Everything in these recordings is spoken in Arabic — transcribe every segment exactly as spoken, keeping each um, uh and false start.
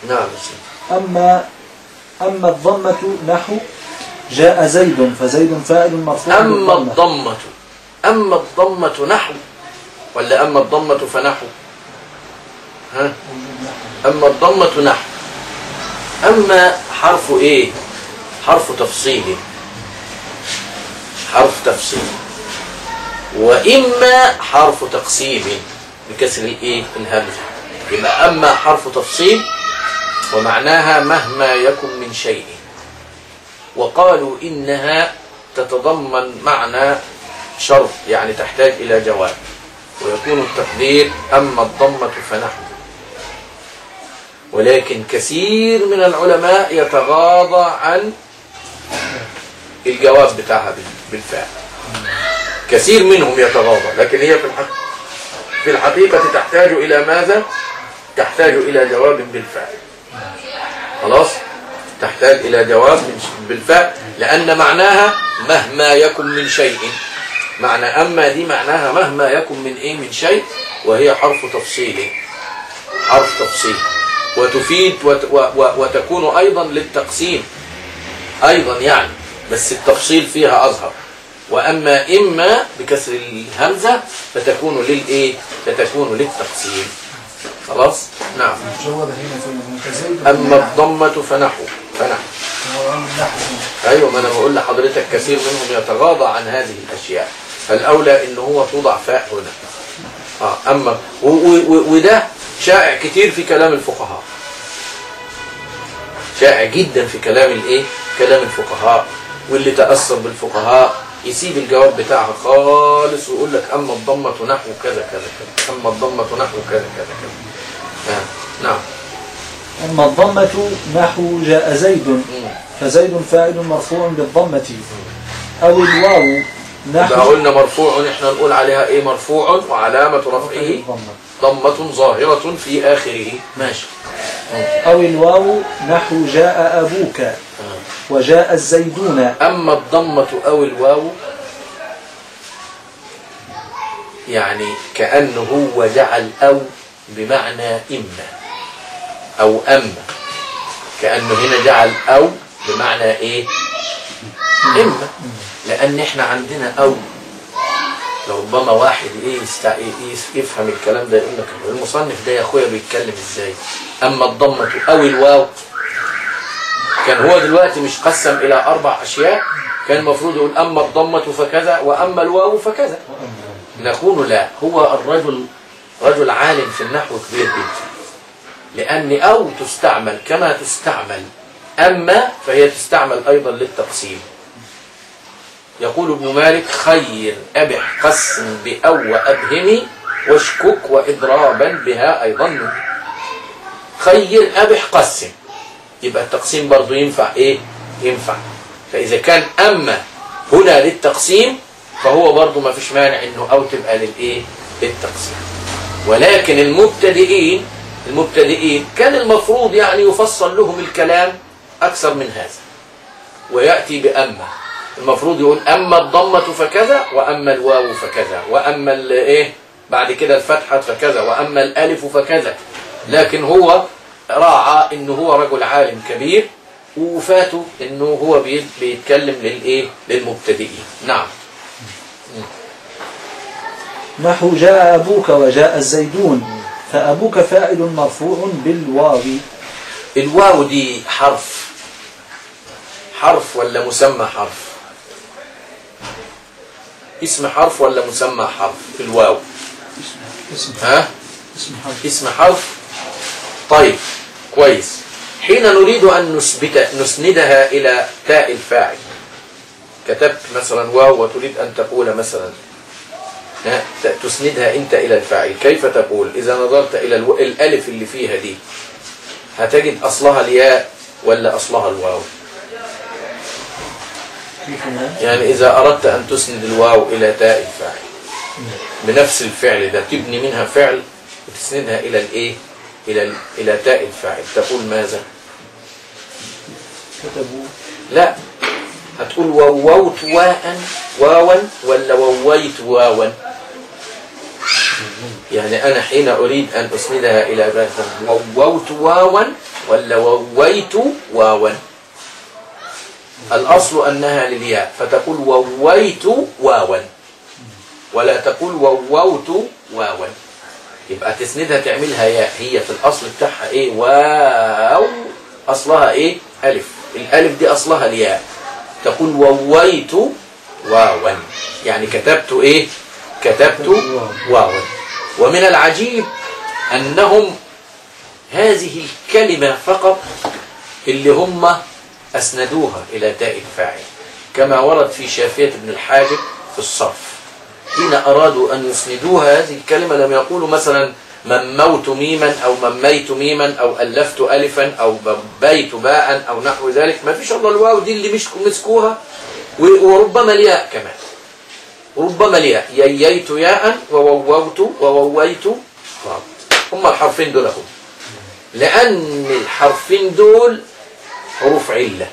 نعم. أما أما الضمة نحو جاء زيد فزيد فاعل مرفوع. أما الضمة أما الضمة نحو ولا أما الضمة فنحو؟ ها؟ أما الضمة نحو. أما حرف إيه؟ حرف تفصيل، حرف تفصيل. وإما حرف تقسيم بكسر الإيه؟ الهمزة. يبقى أما حرف تفصيل ومعناها مهما يكن من شيء، وقالوا إنها تتضمن معنى شرط، يعني تحتاج إلى جواب، ويكون التقدير أما الضمة فنحو. ولكن كثير من العلماء يتغاضى عن الجواب بتاعها بالفعل، كثير منهم يتغاضى، لكن هي في الحقيقة في الحقيقة تحتاج إلى ماذا؟ تحتاج إلى جواب بالفعل. خلاص؟ تحتاج إلى جواب بالفعل، لأن معناها مهما يكن من شيء. معنى أما دي معناها مهما يكن من إيه؟ من شيء، وهي حرف تفصيل، حرف تفصيل، وتفيد وت و و وتكون أيضا للتقسيم أيضا يعني، بس التفصيل فيها أظهر. وأما إما بكسر الهمزة فتكون للإيه؟ فتكون للتقسيم. خلاص؟ نعم. أما الضمة فنحو فنحو أيوة، ما أنا بقول لحضرتك كثير منهم يتغاضى عن هذه الأشياء، فالأولى إن هو توضع فاء هنا. آه أما و و وده شائع كتير في كلام الفقهاء، شائع جدا في كلام الإيه؟ كلام الفقهاء. واللي تأثر بالفقهاء يسيب الجواب بتاعها خالص ويقول لك أما الضمة نحو كذا كذا كذا، أما الضمة نحو كذا كذا كذا. آه. نعم. أما الضمة نحو جاء زيد فزيد فاعل مرفوع بالضمة. أو الواو نحو، إذا قلنا مرفوع احنا نقول عليها إيه؟ مرفوع وعلامة رفعه ضمة ظاهرة في آخره. ماشي. أو الواو نحو جاء أبوك وجاء الزيدون. أما الضمة أو الواو يعني كأنه هو جعل أو بمعنى إما أو أما، كأنه هنا جعل أو بمعنى إيه؟ إما. لأن إحنا عندنا أو، لربما واحد إيه يستع... يفهم الكلام ده يقول لك المصنف ده يا أخويا بيتكلم إزاي؟ أما الضمة أو الواو، كان هو دلوقتي مش قسم إلى أربع أشياء، كان المفروض يقول أما الضمة فكذا وأما الواو فكذا. نقول لا، هو الرجل رجل عالم في النحو كبير جدا، لأن أو تستعمل كما تستعمل أما، فهي تستعمل أيضا للتقسيم. يقول ابن مالك خير أبح قسم بأو وأبهمي واشكك وإضرابا بها أيضا. خير أبح قسم، يبقى التقسيم برضو ينفع إيه؟ ينفع. فإذا كان أما هنا للتقسيم فهو برضو ما فيش مانع إنه أو تبقى للإيه؟ للتقسيم. ولكن المبتدئين المبتدئين كان المفروض يعني يفصل لهم الكلام أكثر من هذا، ويأتي بأما. المفروض يقول أما الضمة فكذا وأما الواو فكذا وأما الإيه بعد كده الفتحة فكذا وأما الألف فكذا. لكن هو راعى إنه هو رجل عالم كبير، وفاته إنه هو بيتكلم للإيه؟ للمبتدئين. نعم. نحو جاء أبوك وجاء الزيدون، فأبوك فاعل مرفوع بالواو. الواو دي حرف حرف ولا مسمى حرف؟ اسم حرف ولا مسمى حرف في الواو؟ اسم ها؟ اسم حرف. اسم حرف. طيب كويس. حين نريد أن نثبت نسندها إلى تاء الفاعل، كتبت مثلا واو وتريد أن تقول مثلا تسندها أنت إلى الفاعل، كيف تقول؟ إذا نظرت إلى الألف اللي فيها دي هتجد أصلها الياء ولا أصلها الواو؟ يعني إذا أردت أن تسند الواو إلى تاء الفاعل بنفس الفعل ده، تبني منها فعل وتسندها إلى الإيه؟ إلى إلى تاء الفاعل، تقول ماذا؟ كتبوا. لا، هتقول وووت واء واوا ولا وويت واوا؟ يعني أنا حين أريد أن أسندها إلى باء وووت واوا ولا وويت واوا؟ الأصل أنها للياء، فتقول وويت واوا ولا تقول وووت واوا. يبقى تسندها تعملها ياء، هي في الأصل بتاعها إيه؟ واو، أصلها إيه؟ ألف. الألف دي أصلها الياء، تقول وويت واوا، يعني كتبت إيه؟ كتبت واوا. ومن العجيب أنهم هذه الكلمة فقط اللي هم أسندوها إلى تاء الفاعل، كما ورد في شافية ابن الحاجب في الصرف. حين أرادوا أن يسندوها هذه الكلمة لم يقولوا مثلا مموت ميما أو مميت ميما أو ألفت ألفا أو بيت باء أو نحو ذلك، ما فيش الله الواو دي اللي مش مسكوها، وربما الياء كمان، ربما الياء، يييت ياء ووووت ووويت واو. هم الحرفين دول هم، لأن الحرفين دول حروف علة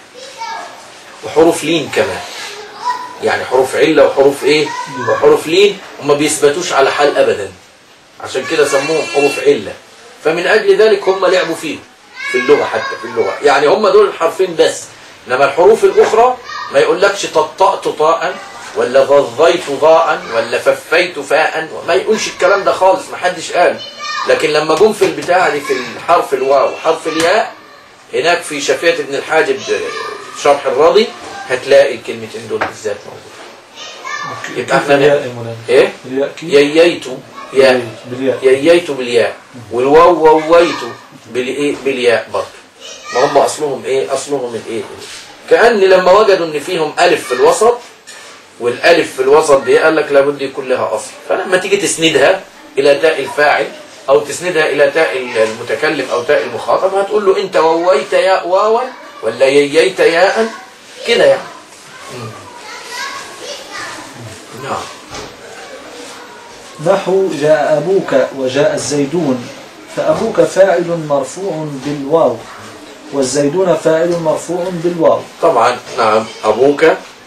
وحروف لين كمان، يعني حروف علة وحروف ايه وحروف لين، وما بيثبتوش على حال ابدا، عشان كده سموهم حروف علة. فمن اجل ذلك هم لعبوا فيه في اللغة، حتى في اللغة يعني هم دول الحرفين بس، انما الحروف الاخرى ما يقولكش ططأت طاء ولا ظظيت ضاء ولا ففيت فاء، ما يقولش الكلام ده خالص، ما حدش قال. لكن لما جم في البتاع دي في الحرف الواو وحرف الياء هناك في شافية ابن الحاجب شرح الراضي هتلاقي الكلمتين دول بالذات موجودة. يبقى احنا ايه يييت ياء، يييت بالياء، والواو وويت بالايه بالياء برضه، ما هم اصلهم ايه؟ اصلهم الايه؟ كأن لما وجدوا ان فيهم الف في الوسط، والالف في الوسط دي قال لك لابد يكون لها اصل، فلما تيجي تسندها الى تاء الفاعل او تسندها الى تاء المتكلم او تاء المخاطب هتقول له انت وويت ياء واوا ولا يييت ياء كده يعني. نعم. نحو جاء أبوك وجاء الزيدون، فأبوك فاعل مرفوع بالواو والزيدون فاعل مرفوع بالواو. طبعا نعم، أبوك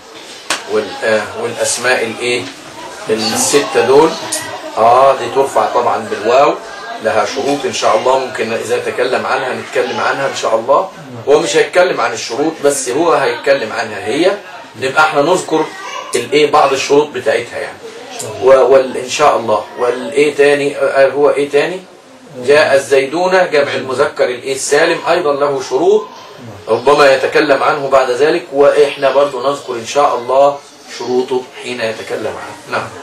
والأسماء الايه الستة دول اه دي ترفع طبعا بالواو، لها شروط ان شاء الله، ممكن اذا تكلم عنها نتكلم عنها ان شاء الله. هو مش هيتكلم عن الشروط بس، هو هيتكلم عنها هي، نبقى احنا نذكر الايه بعض الشروط بتاعتها يعني، وان شاء الله. والايه تاني هو ايه تاني؟ جاء الزيدون جمع المذكر الايه السالم ايضا له شروط، ربما يتكلم عنه بعد ذلك، واحنا برضو نذكر ان شاء الله شروطه حين يتكلم عنه. نعم.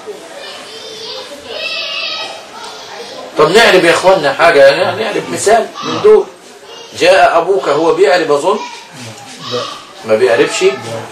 طب نعرب يا اخواننا حاجة، يعني نعرب مثال من دول. جاء أبوك، هو بيعرب أظن؟ ما بيعربش؟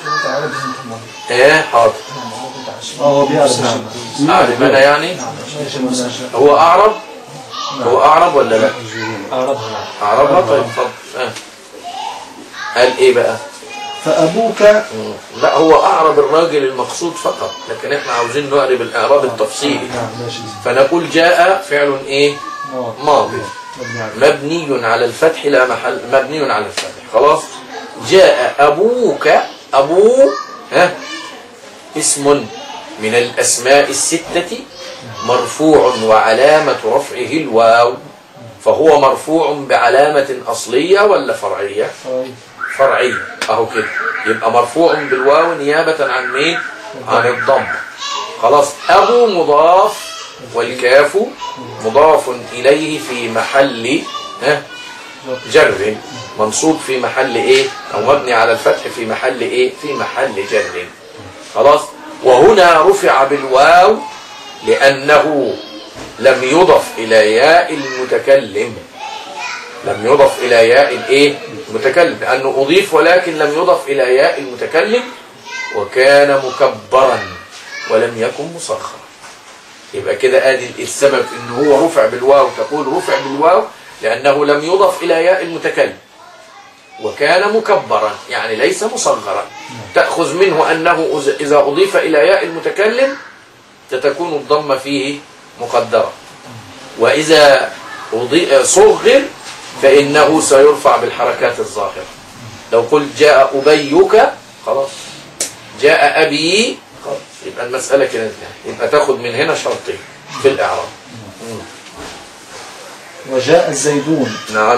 ايه حاضر. هو بيعرب. أعرب أنا يعني؟ هو أعرب؟ هو أعرب ولا لا؟ أعربها. أعربها طيب اتفضل. آه. قال إيه بقى؟ فأبوك لا هو أعرب الراجل المقصود فقط، لكن احنا عاوزين نعرب الإعراب التفصيلي. فنقول جاء فعل إيه؟ ماضي مبني على الفتح، لا محل، مبني على الفتح خلاص. جاء أبوك، أبو ها اسم من الأسماء الستة مرفوع وعلامة رفعه الواو، فهو مرفوع بعلامة أصلية ولا فرعية؟ فرعية اهو كده، يبقى مرفوع بالواو نيابة عن مين؟ عن الضم. خلاص. أبو مضاف والكاف مضاف إليه في محل ها جر، منصوب في محل ايه؟ او مبني على الفتح في محل ايه؟ في محل جر. خلاص. وهنا رفع بالواو لأنه لم يضف إلى ياء المتكلم، لم يضف إلى ياء الايه؟ المتكلم، لأنه أضيف ولكن لم يضف إلى ياء المتكلم، وكان مكبرا ولم يكن مصغرا. يبقى كده ادي السبب ان هو رفع بالواو، تقول رفع بالواو لأنه لم يضف إلى ياء المتكلم، وكان مكبرا يعني ليس مصغرا. تأخذ منه أنه إذا أضيف إلى ياء المتكلم ستكون الضمة فيه مقدرة، وإذا صغر فإنه سيرفع بالحركات الظاهرة. لو قلت جاء أبيك خلاص، جاء أبي خلاص، يبقى المسألة كده، يبقى تاخد من هنا شرطين في الإعراب. وجاء الزيدون. نعم.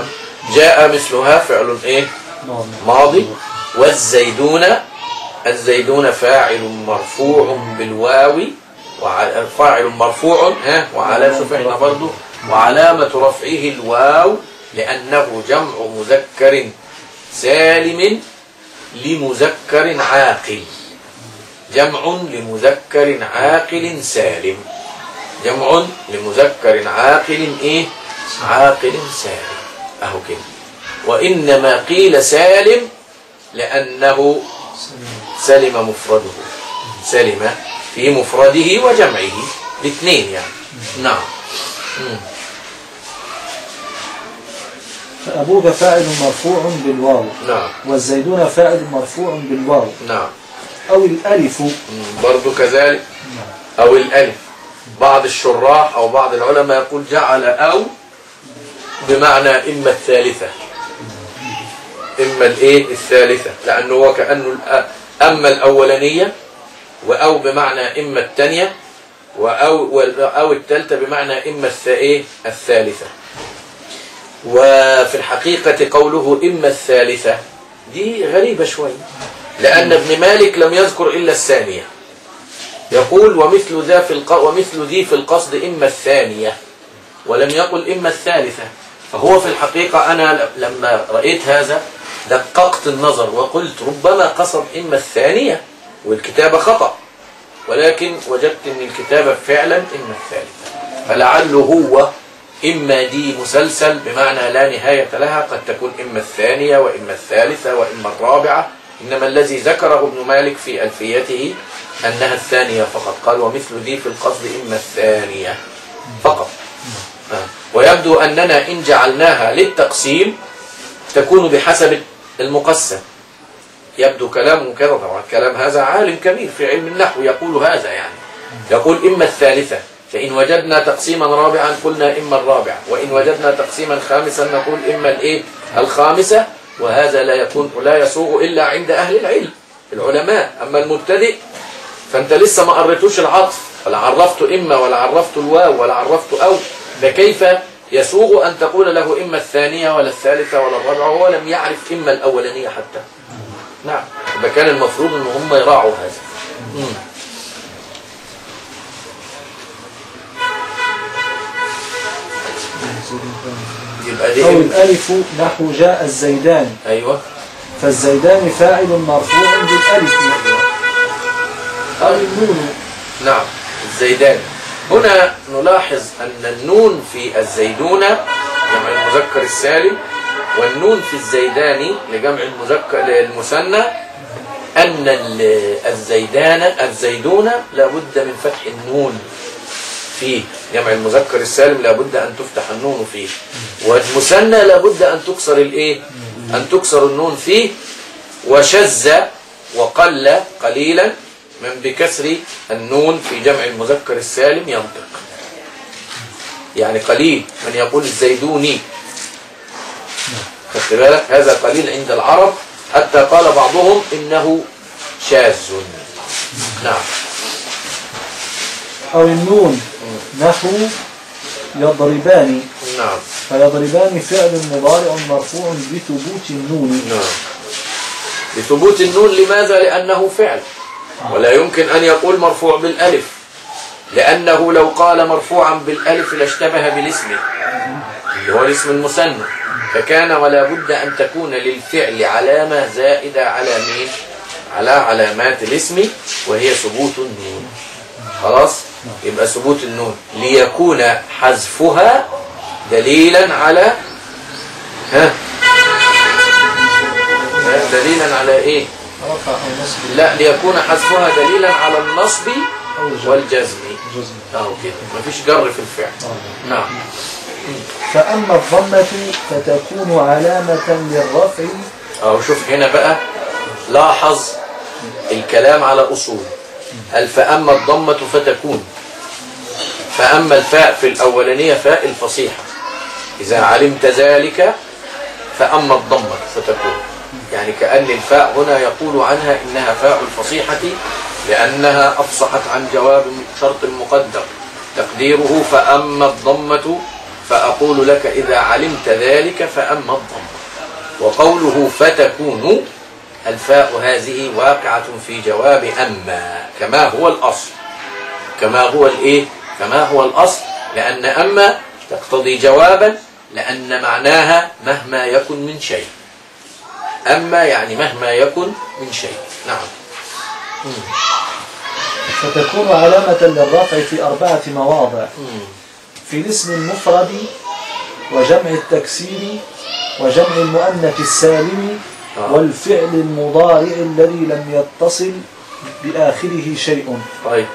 جاء مثلها فعل ايه ماضي. والزيدون، الزيدون فاعل مرفوع بالواو، فاعل مرفوع ها وعلى شوف احنا برضه وعلامة رفعه الواو لأنه جمع مذكر سالم لمذكر عاقل. جمع لمذكر عاقل سالم، جمع لمذكر عاقل ايه عاقل سالم اهو كده. وإنما قيل سالم لأنه سلم مفرده، سلم في مفرده وجمعه الاثنين يعني. نعم. فأبوك فاعل مرفوع بالواو. نعم. والزيدون فاعل مرفوع بالواو. نعم. أو الألف برضو كذلك. نعم. أو الألف. بعض الشراح أو بعض العلماء يقول جعل أو بمعنى إما الثالثة، إما الإيه الثالثة، لأنه هو كأنه أما الأولانية، وأو بمعنى إما الثانية، وأو أو الثالثة بمعنى إما الثالثة. وفي الحقيقة قوله إما الثالثة دي غريبة شوي، لأن ابن مالك لم يذكر إلا الثانية. يقول ومثل ذا في الق... ومثل ذي في القصد إما الثانية، ولم يقل إما الثالثة. فهو في الحقيقة أنا لما رأيت هذا دققت النظر وقلت ربما قصد إما الثانية والكتابة خطأ، ولكن وجدت أن الكتابة فعلا إما الثالثة، فلعله هو إما دي مسلسل بمعنى لا نهاية لها، قد تكون إما الثانية وإما الثالثة وإما الرابعة، إنما الذي ذكره ابن مالك في ألفيته أنها الثانية فقط. قال ومثل ذي في القصد إما الثانية فقط. ويبدو أننا إن جعلناها للتقسيم تكون بحسب المقسم. يبدو كلامه كذا، طبعا كلام هذا عالم كبير في علم النحو يقول هذا، يعني يقول إما الثالثة، فإن وجدنا تقسيما رابعا قلنا إما الرابع، وإن وجدنا تقسيما خامسا نقول إما الإيه الخامسة. وهذا لا يكون ولا يسوغ إلا عند أهل العلم العلماء. أما المبتدئ فأنت لسه ما قريتوش العطف، ولا عرفت إما ولا عرفت الواو ولا عرفت أو، فكيف يسوغ أن تقول له إما الثانية ولا الثالثة ولا الرابعة وهو لم يعرف إما الأولانية حتى. نعم، فكان المفروض أن هم يراعوا هذا. مم. يبقى دي أو الألف نحو جاء الزيدان. أيوة. فالزيدان فاعل مرفوع بالألف. أو النون. نعم، الزيدان. هنا نلاحظ أن النون في الزيدون جمع المذكر السالم، والنون في الزيدان لجمع المذكر المثنى، أن الزيدان الزيدون لابد من فتح النون فيه. جمع المذكر السالم لابد أن تفتح النون فيه، والمثنى لابد أن تكسر الإيه؟ أن تكسر النون فيه. وشذ وقل قليلا من بكسر النون في جمع المذكر السالم ينطق، يعني قليل من يقول الزيدوني، خدت بالك؟ هذا قليل عند العرب، حتى قال بعضهم إنه شاذ. نعم. أو النون نحو يضربان. نعم. فيضربان فعل مضارع مرفوع بثبوت النون. نعم. بثبوت النون لماذا؟ لأنه فعل، ولا يمكن أن يقول مرفوع بالألف، لأنه لو قال مرفوعا بالألف لاشتبه بالاسم اللي هو الاسم المثنى، فكان ولا بد أن تكون للفعل علامة زائدة على مين؟ على علامات الاسم، وهي ثبوت النون. خلاص؟ يبقى ثبوت النون ليكون حذفها دليلا على ها دليلا على ايه؟ لا، ليكون حذفها دليلا على النصب والجزم. اهو كده، مفيش جر في الفعل. نعم. فأما الضمة فتكون علامة للرفع. اهو شوف هنا بقى، لاحظ الكلام على أصول. هل فأما الضمة فتكون، فأما الفاء في الأولانية فاء الفصيحة، إذا علمت ذلك فأما الضمة فتكون، يعني كأن الفاء هنا يقول عنها إنها فاء الفصيحة لأنها أفصحت عن جواب شرط مقدر، تقديره فأما الضمة فأقول لك إذا علمت ذلك فأما الضم. وقوله فتكون الفاء هذه واقعة في جواب أما كما هو الأصل، كما هو الإيه؟ كما هو الأصل، لأن أما تقتضي جوابا، لأن معناها مهما يكن من شيء. أما يعني مهما يكن من شيء. نعم. مم. فتكون علامة للرفع في أربعة مواضع: في الاسم المفرد، وجمع التكسير، وجمع المؤنث السالم، آه. والفعل المضارع الذي لم يتصل بآخره شيء. طيب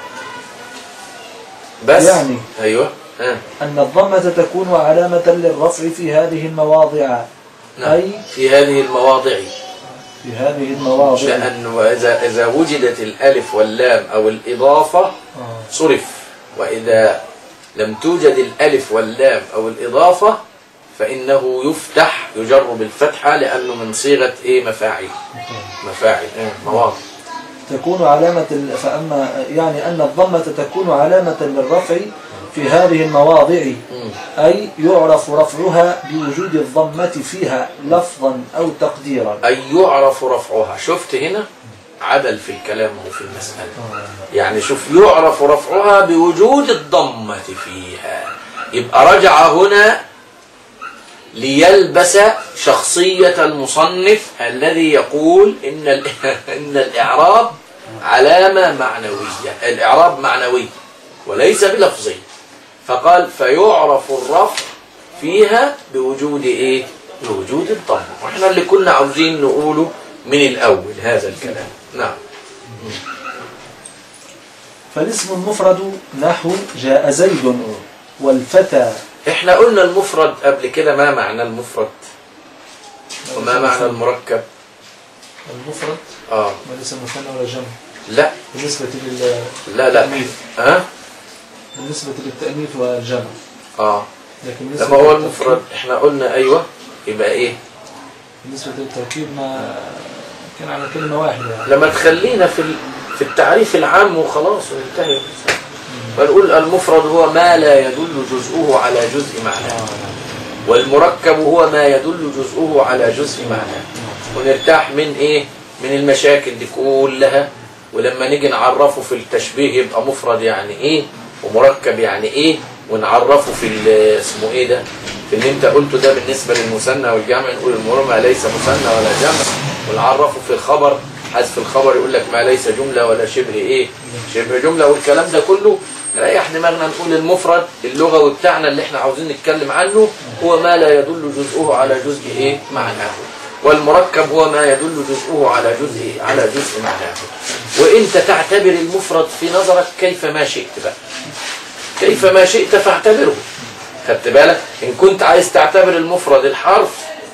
بس يعني أيوة آه. أن الضمة تكون علامة للرفع في هذه المواضع. نعم. أي في هذه المواضع، في هذه المواضع لأنه إذا إذا وجدت الألف واللام أو الإضافة آه. صرف، وإذا لم توجد الألف واللام أو الإضافة فإنه يفتح، يجر بالفتحة، لأنه من صيغة إيه؟ مفاعل. مفاعل إيه؟ مواضع. تكون علامة فأما يعني أن الضمة تكون علامة للرفع في هذه المواضع، أي يعرف رفعها بوجود الضمة فيها لفظا أو تقديرا. أي يعرف رفعها. شفت هنا عدل في الكلام وفي المسألة. يعني شوف، يعرف رفعها بوجود الضمة فيها، يبقى رجع هنا ليلبس شخصية المصنف الذي يقول إن إن الإعراب علامة معنوية، الإعراب معنوي وليس بلفظي، فقال فيعرف الرفع فيها بوجود إيه؟ بوجود الضمة. وإحنا اللي كنا عاوزين نقوله من الأول هذا الكلام. نعم. فالاسم المفرد نحو جاء زيد والفتى. احنا قلنا المفرد قبل كده. ما معنى المفرد وما معنى المركب؟ المفرد اه ما ليس مثنى ولا جمع. لا بالنسبة لل لا لا ها أه؟ بالنسبة للتأنيث والجمع. اه لكن لما هو المفرد احنا قلنا ايوه يبقى ايه؟ بالنسبة للتركيب ما كان على كلمة واحدة يعني. لما تخلينا في في التعريف العام وخلاص وننتهي. بنقول المفرد هو ما لا يدل جزءه على جزء معناه، والمركب هو ما يدل جزءه على جزء معناه، ونرتاح من ايه؟ من المشاكل دي كلها. ولما نيجي نعرفه في التشبيه يبقى مفرد يعني ايه ومركب يعني ايه، ونعرفه في اسمه ايه ده، في اللي انت قلته ده بالنسبه للمثنى والجمع نقول المرمى ليس مثنى ولا جمع، ونعرفه في الخبر حذف الخبر يقول لك ما ليس جمله ولا شبه ايه؟ شبه جمله. والكلام ده كله نريح دماغنا نقول المفرد اللغوي بتاعنا اللي احنا عاوزين نتكلم عنه هو ما لا يدل جزءه على جزء ايه؟ معناه. والمركب هو ما يدل جزءه على جزء على جزء معناه. وانت تعتبر المفرد في نظرك كيف ما شئت بقى، كيف ما شئت فاعتبره. خدت بالك؟ ان كنت عايز تعتبر المفرد الحرف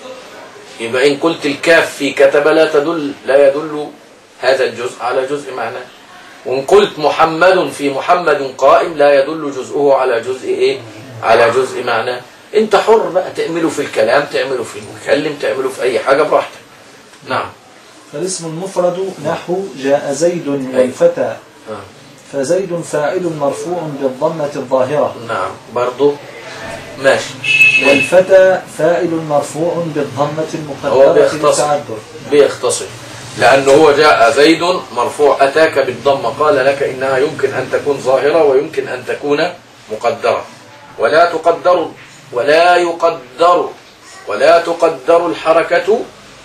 يبقى ان قلت الكاف في كتب لا تدل لا يدل هذا الجزء على جزء معناه، وان قلت محمد في محمد قائم لا يدل جزءه على جزء ايه؟ على جزء معناه. انت حر بقى تعمله في الكلام، تعمله في المتكلم، تعمله في اي حاجه براحتك. نعم. فالاسم المفرد نحو جاء زيد والفتى. آه. فزيد فاعل مرفوع بالضمة الظاهرة. نعم برضو ماشي. والفتى فاعل مرفوع بالضمة المقدرة للتعذر. بيختصر لأنه هو جاء زيد مرفوع أتاك بالضمة، قال لك إنها يمكن أن تكون ظاهرة ويمكن أن تكون مقدرة، ولا تقدر ولا يقدر ولا تقدر الحركة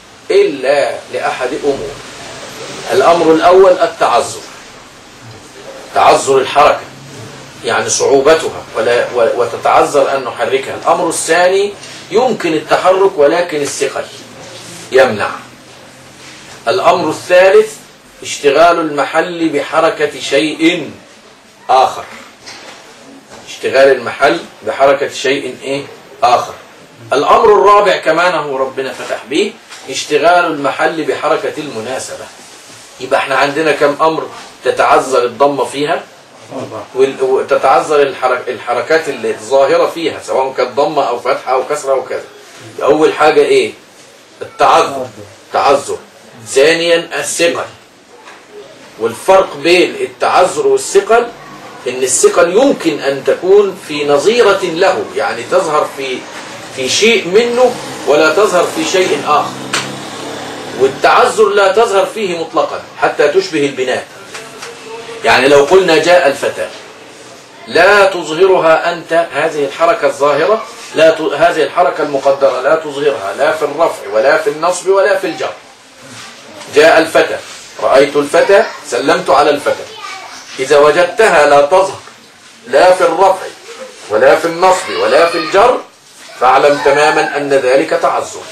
إلا لأحد أمور. الأمر الأول التعذر، تعذر الحركة يعني صعوبتها ولا وتتعذر أن نحركها. الأمر الثاني يمكن التحرك ولكن الثقل يمنع. الأمر الثالث اشتغال المحل بحركة شيء آخر، اشتغال المحل بحركة شيء إيه؟ آخر. الأمر الرابع كمان هو ربنا فتح به اشتغال المحل بحركة المناسبة. يبقى احنا عندنا كم أمر تتعذر الضمة فيها وتتعذر الحرك الحركات الظاهرة فيها سواء كانت ضمة أو فتحة أو كسرة أو كذا. أول حاجة إيه؟ التعذر، تعذر. ثانيا الثقل، والفرق بين التعذر والثقل إن الثقل يمكن أن تكون في نظيرة له، يعني تظهر في في شيء منه ولا تظهر في شيء آخر. والتعذر لا تظهر فيه مطلقا حتى تشبه البناء. يعني لو قلنا جاء الفتى لا تظهرها أنت هذه الحركة الظاهرة، لا ت... هذه الحركة المقدرة لا تظهرها لا في الرفع ولا في النصب ولا في الجر. جاء الفتى، رأيت الفتى، سلمت على الفتى. إذا وجدتها لا تظهر لا في الرفع ولا في النصب ولا في الجر فاعلم تماما أن ذلك تعذر.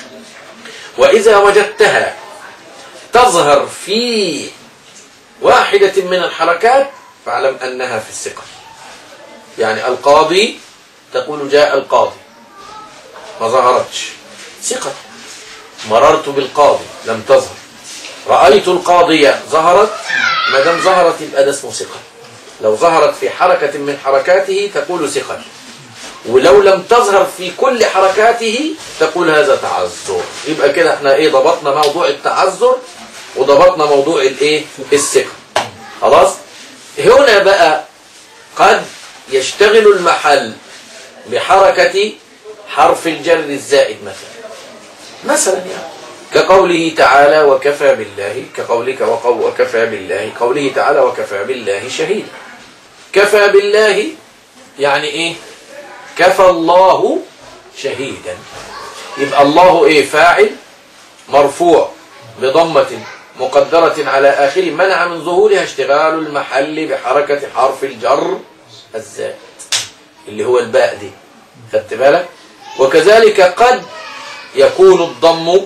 وإذا وجدتها تظهر في واحدة من الحركات فاعلم أنها في الثقل. يعني القاضي تقول جاء القاضي ما ظهرتش ثقل. مررت بالقاضي لم تظهر. رأيت القاضية ظهرت، ما دام ظهرت يبقى ده اسمه ثقل. لو ظهرت في حركة من حركاته تقول ثقل، ولو لم تظهر في كل حركاته تقول هذا تعذر. يبقى كده احنا ايه ضبطنا موضوع التعذر وضبطنا موضوع الايه الثقل. خلاص. هنا بقى قد يشتغل المحل بحركة حرف الجر الزائد مثلا مثلا يعني كقوله تعالى وكفى بالله، كقولك وقو وكفى بالله، قوله تعالى وكفى بالله شهيدا. كفى بالله يعني ايه؟ كفى الله شهيدا. يبقى الله ايه؟ فاعل مرفوع بضمة مقدرة على آخره منع من ظهورها اشتغال المحل بحركة حرف الجر الزائد اللي هو الباء دي. خدت بالك؟ وكذلك قد يكون الضم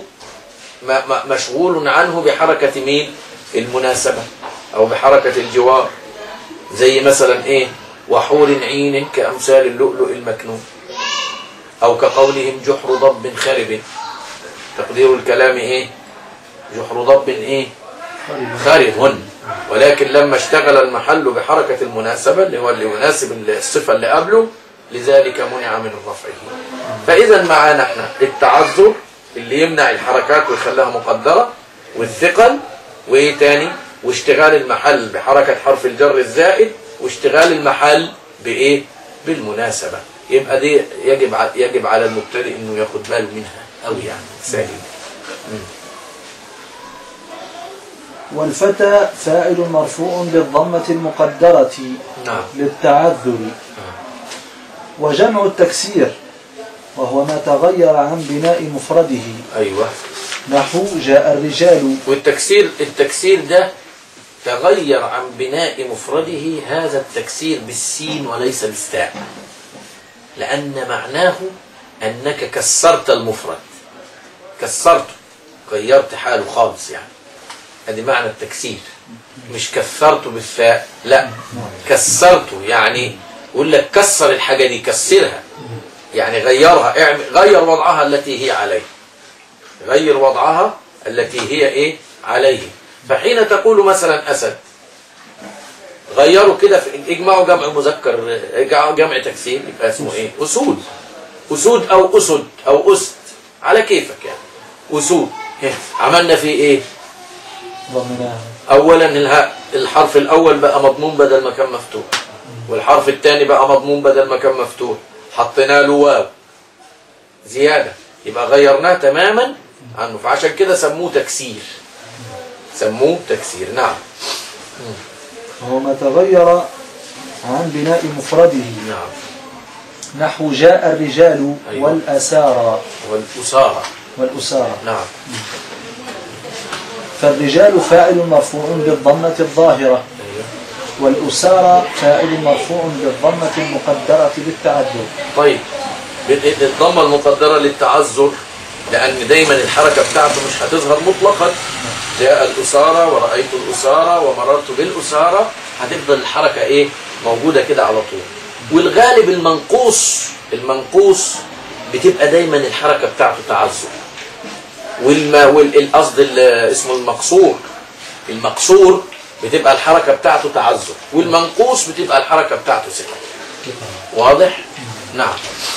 مشغول عنه بحركة مين؟ المناسبة أو بحركة الجوار، زي مثلا إيه؟ وحور عين كأمثال اللؤلؤ المكنون، أو كقولهم جحر ضب خرب. تقدير الكلام إيه؟ جحر ضب إيه؟ خرب. ولكن لما اشتغل المحل بحركة المناسبة اللي هو اللي يناسب الصفة اللي قبله لذلك منع من رفعه. فإذا معانا احنا التعذر اللي يمنع الحركات ويخليها مقدرة، والثقل، وايه تاني؟ واشتغال المحل بحركة حرف الجر الزائد، واشتغال المحل بايه؟ بالمناسبة. يبقى دي يجب يجب على المبتدئ انه ياخد باله منها قوي يعني سليم. والفتى فاعل مرفوع بالضمة المقدرة نعم للتعذر. وجمع التكسير وهو ما تغير عن بناء مفرده. أيوة. نحو جاء الرجال. والتكسير التكسير ده تغير عن بناء مفرده، هذا التكسير بالسين وليس بالتاء، لأن معناه أنك كسرت المفرد، كسرته غيرت حاله خالص. يعني هذه معنى التكسير، مش كسرته بالثاء، لا كسرته يعني يقول لك كسر الحاجة دي، كسرها يعني غيرها، غير وضعها التي هي عليه، غير وضعها التي هي ايه عليه. فحين تقول مثلا أسد، غيروا كده في اجمعوا جمع مذكر جمع تكسير يبقى اسمه ايه؟ أسود. أسود أو أسد أو أسد على كيفك يعني. أسود عملنا فيه ايه؟ ضمناها. أولا الهاء الحرف الأول بقى مضموم بدل ما كان مفتوح، والحرف الثاني بقى مضموم بدل ما كان مفتوح، حطينا له واو زيادة، يبقى غيرناه تماما عنه. فعشان كده سموه تكسير، سموه تكسير. نعم. وهو ما تغير عن بناء مفرده. نعم. نحو جاء الرجال. أيوة. والأسارى. والأسارى. والأسارى. نعم. فالرجال فاعل مرفوع بالضمة الظاهرة. والأسارى فاعل مرفوع بالضمة المقدرة للتعذر. طيب الضمة المقدرة للتعذر لأن دايما الحركة بتاعته مش هتظهر مطلقا. جاء الأسارى ورأيت الأسارى ومررت بالأسارى، هتفضل الحركة ايه موجودة كده على طول. والغالب المنقوص المنقوص بتبقى دايما الحركة بتاعته تعذر. والما والقصد اسمه المقصور، المقصور بتبقى الحركة بتاعته تعذر، والمنقوص بتبقى الحركة بتاعته ثقل. واضح؟ نعم.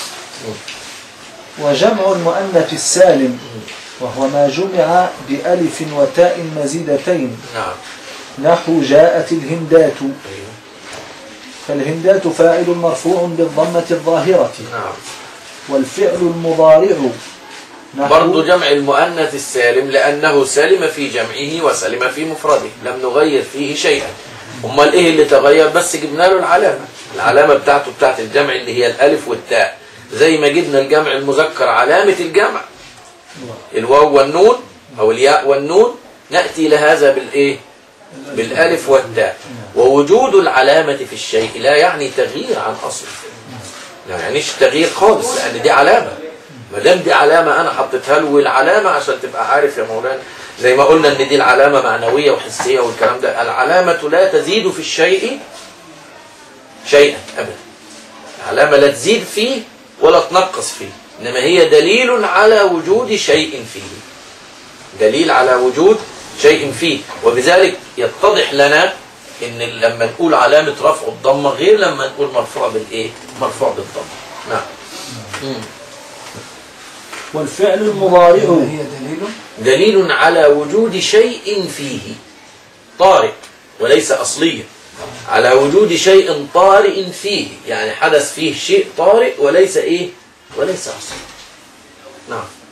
وجمع المؤنث السالم وهو ما جمع بألف وتاء مزيدتين. نعم. نحو جاءت الهندات. فالهندات فاعل مرفوع بالضمة الظاهرة. نعم. والفعل المضارع برضو جمع المؤنث السالم لأنه سلم في جمعه وسلم في مفرده، لم نغير فيه شيئا. امال ايه اللي تغير؟ بس جبنا له العلامة، العلامة بتاعته بتاعت الجمع اللي هي الألف والتاء، زي ما جبنا الجمع المذكر علامة الجمع الواو والنون أو الياء والنون، نأتي لهذا بالإيه؟ بالألف والتاء. ووجود العلامة في الشيء لا يعني تغيير عن أصله، لا يعنيش تغيير خالص، لأن دي علامة. ما دام دي علامة أنا حطيتها له، والعلامة عشان تبقى عارف يا مولانا، زي ما قلنا إن دي العلامة معنوية وحسية والكلام ده، العلامة لا تزيد في الشيء شيئا أبدا. العلامة لا تزيد فيه ولا تنقص فيه، إنما هي دليل على وجود شيء فيه، دليل على وجود شيء فيه. وبذلك يتضح لنا إن لما نقول علامة رفع الضمة غير لما نقول مرفوع بالإيه؟ مرفوع بالضمة. نعم. مم. والفعل المضارع هي دليل دليل على وجود شيء فيه طارئ وليس أصليا، على وجود شيء طارئ فيه، يعني حدث فيه شيء طارئ وليس إيه؟ وليس أصلي. نعم.